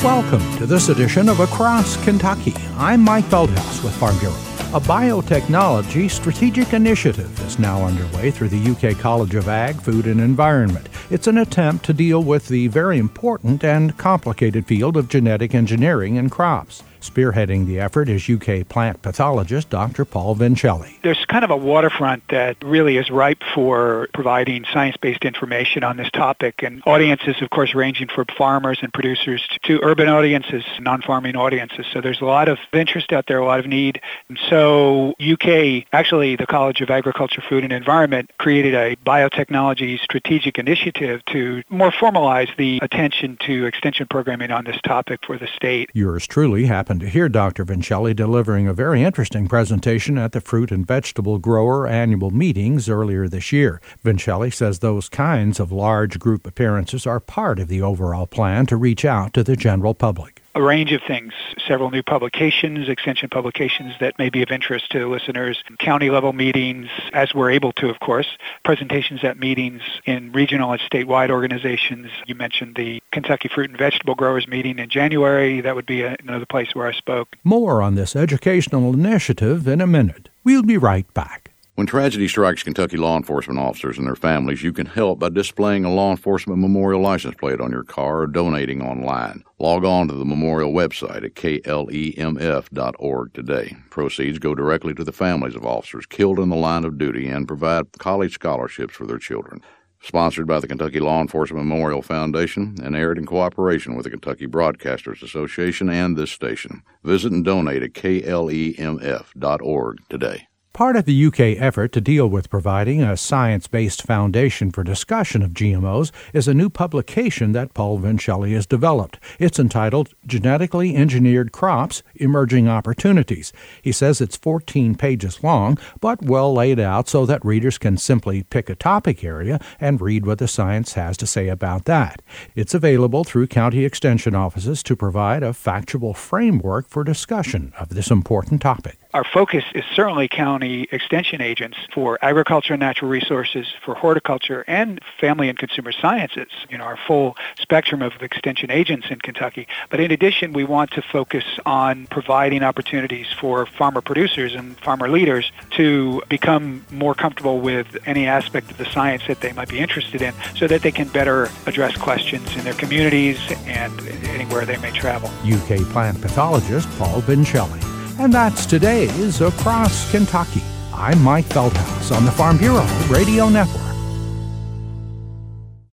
Welcome to this edition of Across Kentucky. I'm Mike Feldhaus with Farm Bureau. A biotechnology strategic initiative is now underway through the UK College of Ag, Food and Environment. It's an attempt to deal with the very important and complicated field of genetic engineering in crops. Spearheading the effort is UK plant pathologist Dr. Paul Vincelli. There's kind of a waterfront that really is ripe for providing science-based information on this topic, and audiences, of course, ranging from farmers and producers to urban audiences, non-farming audiences. So there's a lot of interest out there, a lot of need. And so UK, actually the College of Agriculture, Food and Environment, created a biotechnology strategic initiative to more formalize the attention to extension programming on this topic for the state. Yours truly happened to hear Dr. Vincelli delivering a very interesting presentation at the Fruit and Vegetable Grower annual meetings earlier this year. Vincelli says those kinds of large group appearances are part of the overall plan to reach out to the general public. A range of things, several new publications, extension publications that may be of interest to listeners, county-level meetings, as we're able to, of course, presentations at meetings in regional and statewide organizations. You mentioned the Kentucky Fruit and Vegetable Growers meeting in January. That would be another place where I spoke. More on this educational initiative in a minute. We'll be right back. When tragedy strikes Kentucky law enforcement officers and their families, you can help by displaying a law enforcement memorial license plate on your car or donating online. Log on to the memorial website at klemf.org today. Proceeds go directly to the families of officers killed in the line of duty and provide college scholarships for their children. Sponsored by the Kentucky Law Enforcement Memorial Foundation and aired in cooperation with the Kentucky Broadcasters Association and this station. Visit and donate at klemf.org today. Part of the UK effort to deal with providing a science-based foundation for discussion of GMOs is a new publication that Paul Vincelli has developed. It's entitled Genetically Engineered Crops, Emerging Opportunities. He says it's 14 pages long, but well laid out so that readers can simply pick a topic area and read what the science has to say about that. It's available through county extension offices to provide a factual framework for discussion of this important topic. Our focus is certainly county extension agents for agriculture and natural resources, for horticulture, and family and consumer sciences, our full spectrum of extension agents in Kentucky. But in addition, we want to focus on providing opportunities for farmer producers and farmer leaders to become more comfortable with any aspect of the science that they might be interested in so that they can better address questions in their communities and anywhere they may travel. UK plant pathologist Paul Vincelli. And that's today's Across Kentucky. I'm Mike Feldhaus on the Farm Bureau Radio Network.